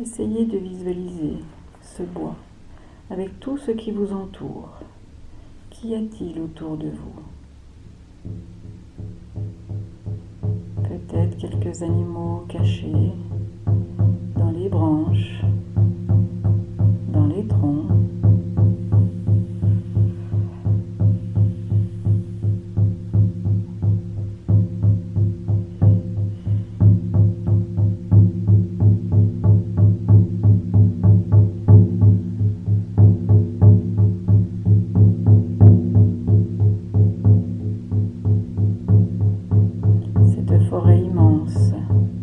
Essayez de visualiser ce bois avec tout ce qui vous entoure. Qu'y a-t-il autour de vous? Peut-être quelques animaux cachés dans les branches, dans les troncs. Forêt immense,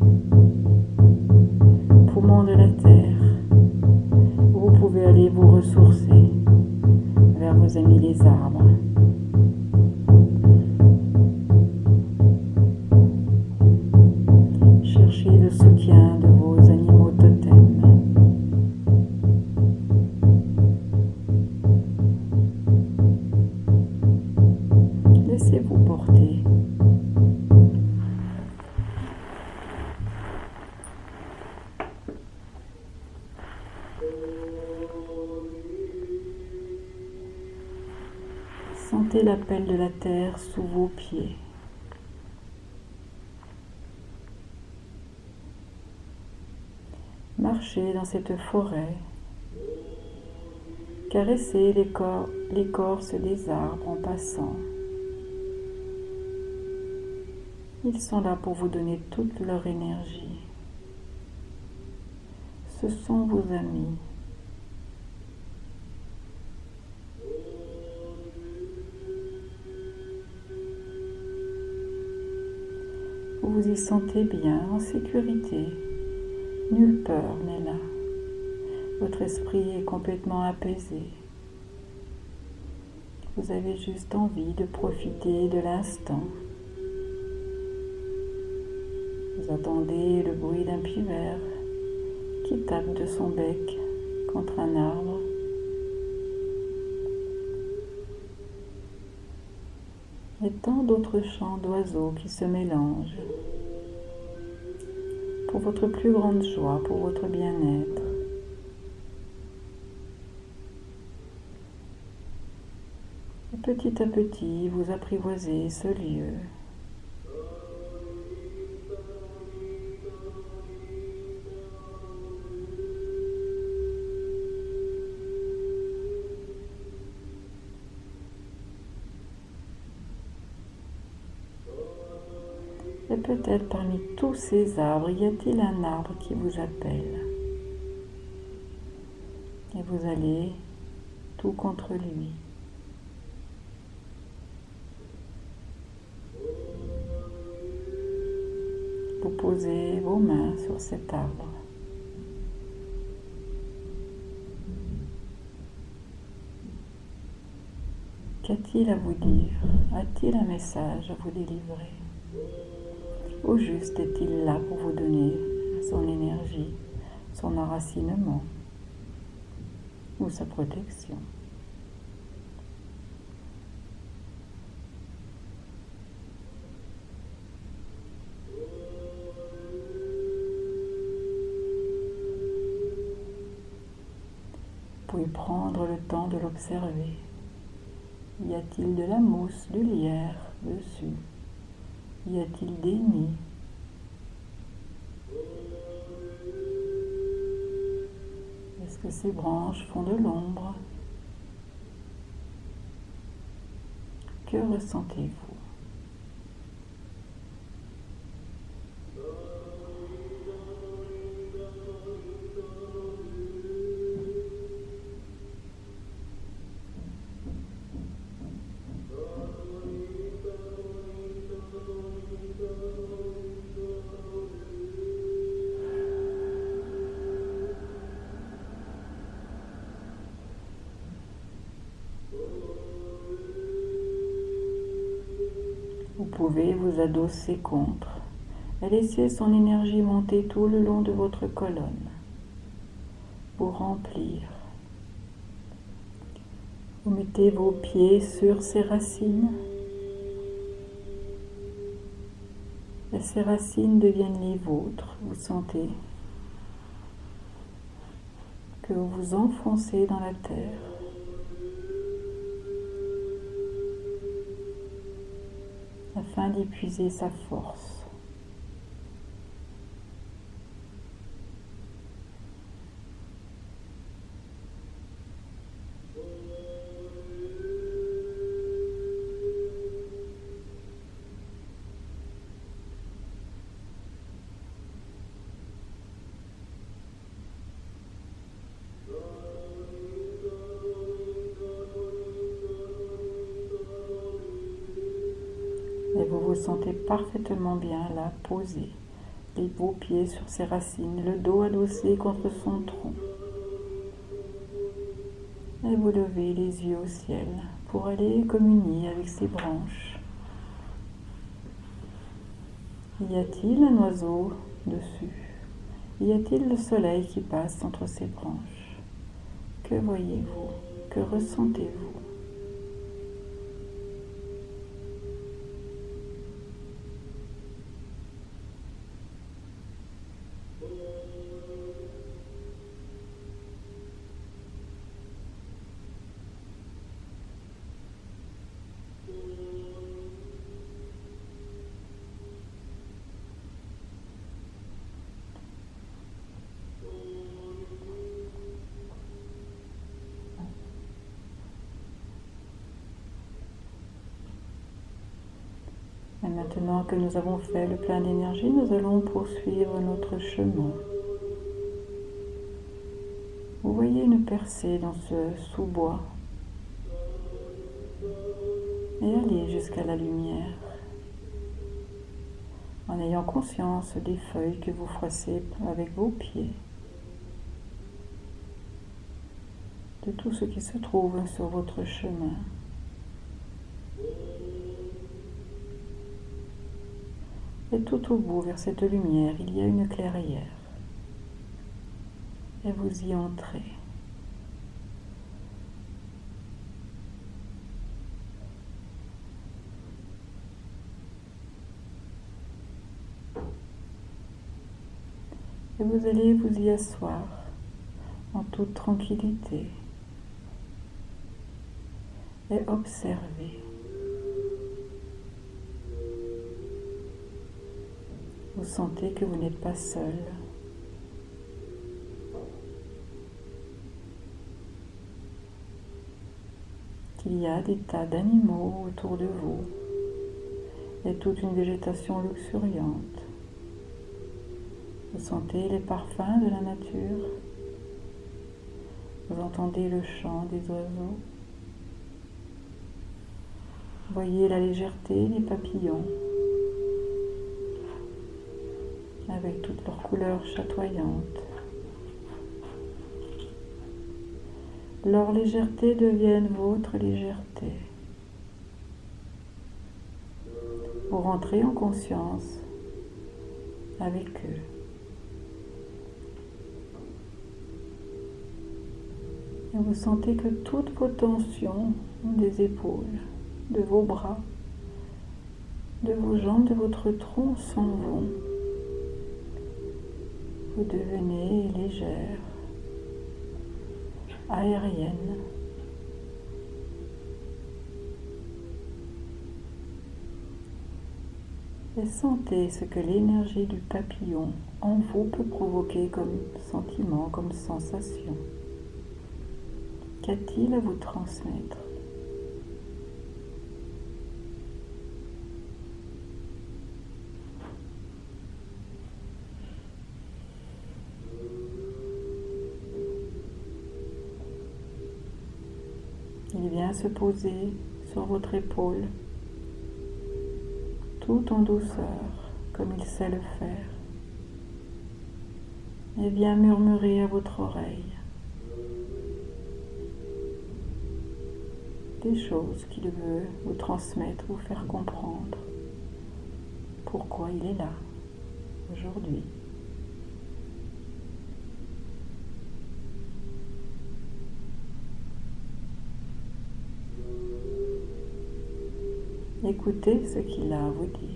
poumon de la terre, où vous pouvez aller vous ressourcer vers vos amis les arbres. Cherchez le soutien de vos animaux totems. Laissez-vous porter. Sentez l'appel de la terre sous vos pieds. Marchez dans cette forêt. Caressez l'écorce des arbres en passant. Ils sont là pour vous donner toute leur énergie. Ce sont vos amis. Vous vous y sentez bien, en sécurité. Nulle peur n'est là. Votre esprit est complètement apaisé. Vous avez juste envie de profiter de l'instant. Vous attendez le bruit d'un pivert qui tape de son bec contre un arbre. Et tant d'autres chants d'oiseaux qui se mélangent pour votre plus grande joie, pour votre bien-être. Et petit à petit, vous apprivoisez ce lieu. Et peut-être parmi tous ces arbres, y a-t-il un arbre qui vous appelle? Et vous allez tout contre lui. Vous posez vos mains sur cet arbre. Qu'a-t-il à vous dire? A-t-il un message à vous délivrer? Ou juste est-il là pour vous donner son énergie, son enracinement ou sa protection? Vous pouvez prendre le temps de l'observer. Y a-t-il de la mousse, du lierre dessus? Y a-t-il des nids? Est-ce que ces branches font de l'ombre? Que ressentez-vous? Vous pouvez vous adosser contre et laisser son énergie monter tout le long de votre colonne, vous remplir. Vous mettez vos pieds sur ces racines et ces racines deviennent les vôtres. Vous sentez que vous vous enfoncez dans la terre. Afin d'y puiser sa force. Et vous vous sentez parfaitement bien là, posé, les beaux pieds sur ses racines, le dos adossé contre son tronc. Et vous levez les yeux au ciel pour aller communier avec ses branches. Y a-t-il un oiseau dessus? Y a-t-il le soleil qui passe entre ses branches? Que voyez-vous? Que ressentez-vous? Et maintenant que nous avons fait le plein d'énergie, nous allons poursuivre notre chemin. Vous voyez une percée dans ce sous-bois et allez jusqu'à la lumière en ayant conscience des feuilles que vous froissez avec vos pieds, de tout ce qui se trouve sur votre chemin. Et tout au bout, vers cette lumière, il y a une clairière. Et vous y entrez. Et vous allez vous y asseoir en toute tranquillité et observer. Vous sentez que vous n'êtes pas seul. Qu'il y a des tas d'animaux autour de vous et toute une végétation luxuriante. Vous sentez les parfums de la nature. Vous entendez le chant des oiseaux. Voyez la légèreté des papillons avec toutes leurs couleurs chatoyantes. Leur légèreté devienne votre légèreté. Vous rentrez en conscience avec eux. Et vous sentez que toutes vos tensions des épaules, de vos bras, de vos jambes, de votre tronc s'en vont. Vous devenez légère, aérienne. Et sentez ce que l'énergie du papillon en vous peut provoquer comme sentiment, comme sensation. Qu'a-t-il à vous transmettre? Il vient se poser sur votre épaule, tout en douceur, comme il sait le faire, et vient murmurer à votre oreille des choses qu'il veut vous transmettre, vous faire comprendre pourquoi il est là aujourd'hui. Écoutez ce qu'il a à vous dire.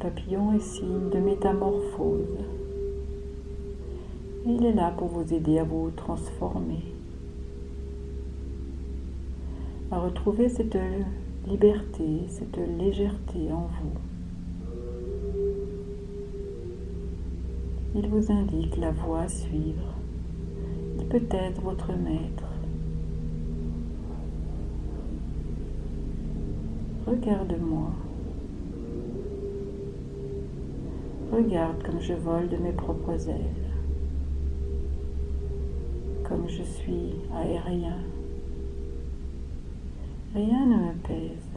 papillon est signe de métamorphose. Et il est là pour vous aider à vous transformer, à retrouver cette liberté, cette légèreté en vous. Il vous indique la voie à suivre. Il peut être votre maître. Regarde-moi. Regarde comme je vole de mes propres ailes. Comme je suis aérien. Rien ne me pèse.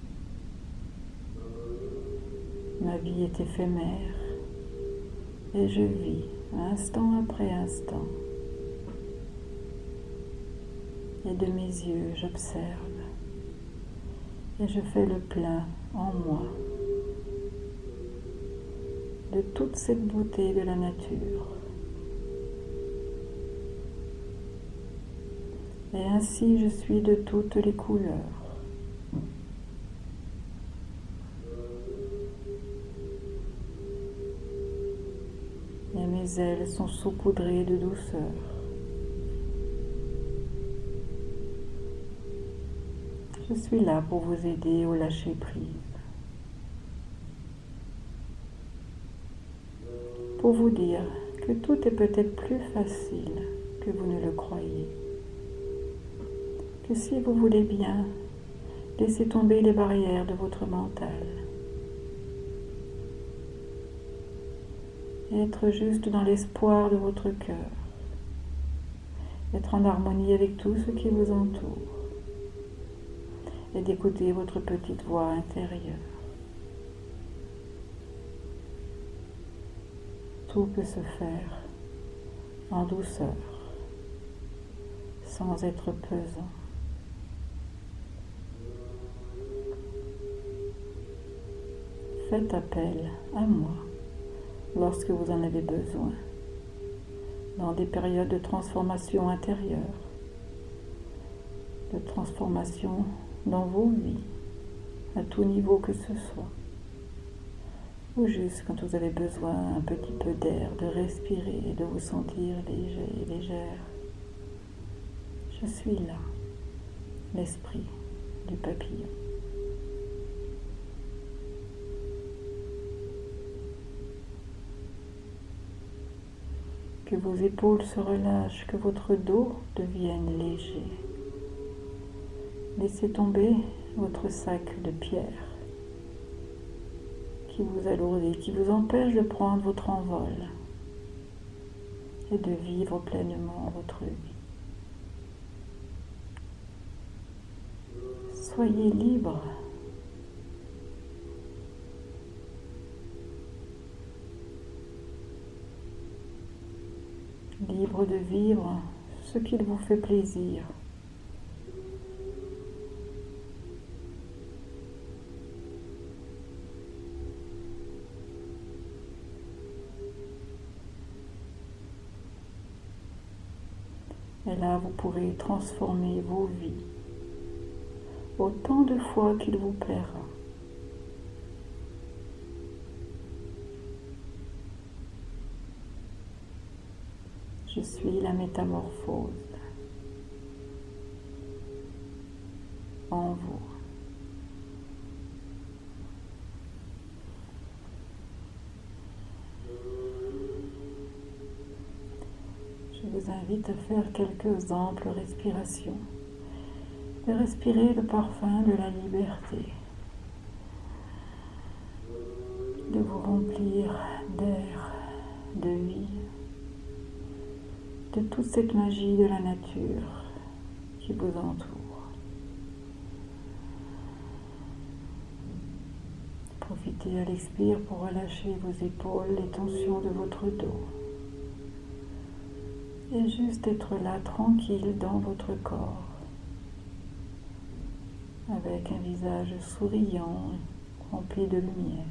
Ma vie est éphémère et je vis instant après instant. Et de mes yeux, j'observe et je fais le plein en moi de toute cette beauté de la nature. Et ainsi je suis de toutes les couleurs. Et mes ailes sont saupoudrées de douceur. Je suis là pour vous aider au lâcher-prise. Pour vous dire que tout est peut-être plus facile que vous ne le croyez. Que si vous voulez bien, laissez tomber les barrières de votre mental. Et être juste dans l'espoir de votre cœur. Être en harmonie avec tout ce qui vous entoure. Et d'écouter votre petite voix intérieure. Tout peut se faire en douceur, sans être pesant. Faites appel à moi lorsque vous en avez besoin, dans des périodes de transformation intérieure, de transformation dans vos vies, à tout niveau que ce soit, ou juste quand vous avez besoin un petit peu d'air, de respirer et de vous sentir léger et légère. Je suis là, l'esprit du papillon. Que vos épaules se relâchent, que votre dos devienne léger. Laissez tomber votre sac de pierres qui vous alourdit, qui vous empêche de prendre votre envol et de vivre pleinement votre vie. Soyez libre. Libre de vivre ce qu'il vous fait plaisir. Et là, vous pourrez transformer vos vies autant de fois qu'il vous plaira. Je suis la métamorphose en vous. Je vous invite à faire quelques amples respirations et respirer le parfum de la liberté, de vous remplir d'air, de vie, de toute cette magie de la nature qui vous entoure. Profitez à l'expire pour relâcher vos épaules, les tensions de votre dos. Et juste être là, tranquille dans votre corps, avec un visage souriant, rempli de lumière.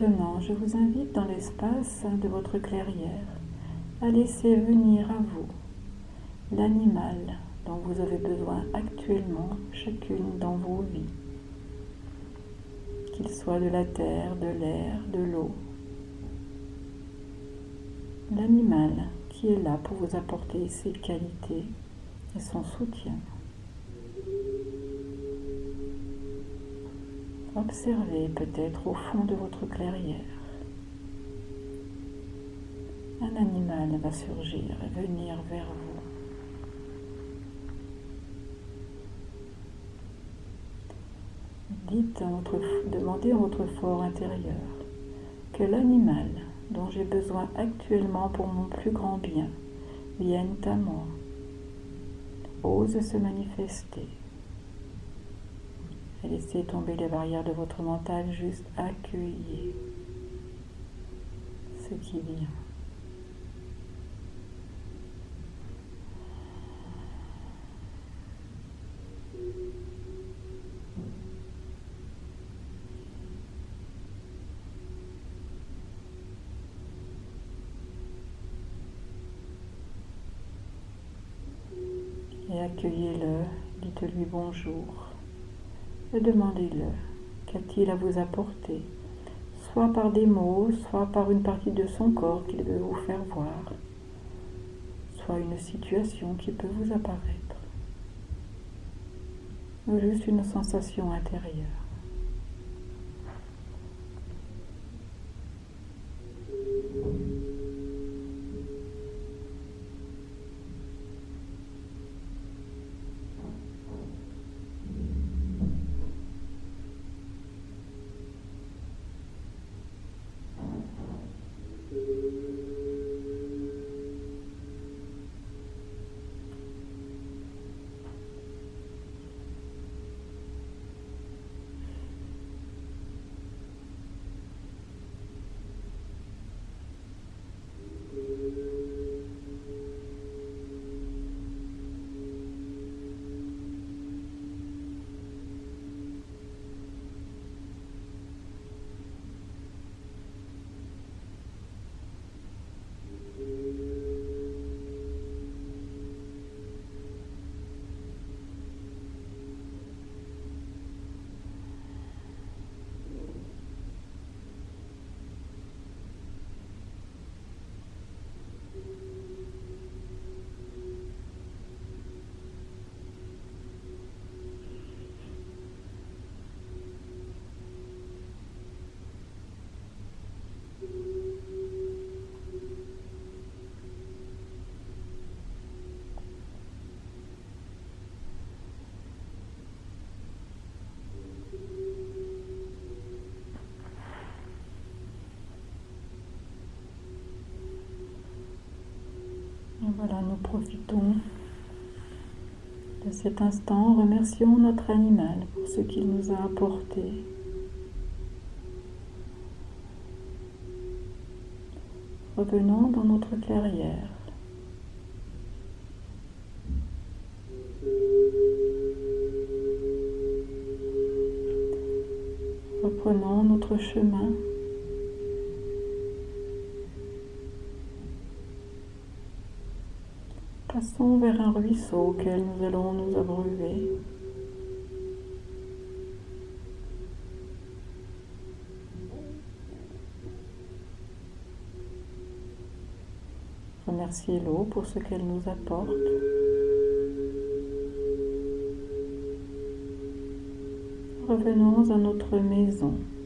Maintenant, je vous invite dans l'espace de votre clairière à laisser venir à vous l'animal dont vous avez besoin actuellement, chacune dans vos vies, qu'il soit de la terre, de l'air, de l'eau. L'animal qui est là pour vous apporter ses qualités et son soutien. Observez peut-être au fond de votre clairière. Un animal va surgir et venir vers vous. Demandez à votre fort intérieur que l'animal dont j'ai besoin actuellement pour mon plus grand bien vienne à moi, ose se manifester. Et laissez tomber les barrières de votre mental, juste accueillez ce qui vient. Et accueillez-le, dites-lui bonjour et demandez-le qu'a-t-il à vous apporter, soit par des mots, soit par une partie de son corps qu'il veut vous faire voir, soit une situation qui peut vous apparaître, ou juste une sensation intérieure. Voilà, nous profitons de cet instant, remercions notre animal pour ce qu'il nous a apporté. Revenons dans notre clairière. Reprenons notre chemin. Passons vers un ruisseau auquel nous allons nous abreuver. Remerciez l'eau pour ce qu'elle nous apporte. Revenons à notre maison.